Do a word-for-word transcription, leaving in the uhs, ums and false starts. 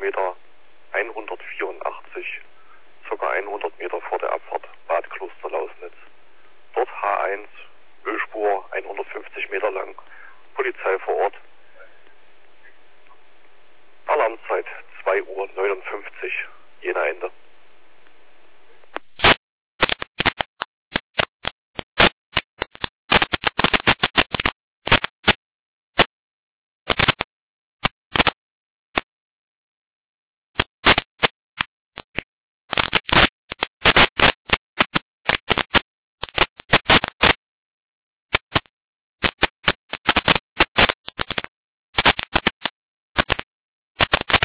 Kilometer hundertvierundachtzig, ca. hundert Meter vor der Abfahrt Bad Kloster-Lausnitz. Dort H eins, Ölspur, hundertfünfzig Meter lang, Polizei vor Ort. Alarmzeit zwei Uhr neunundfünfzig, Jena Ende.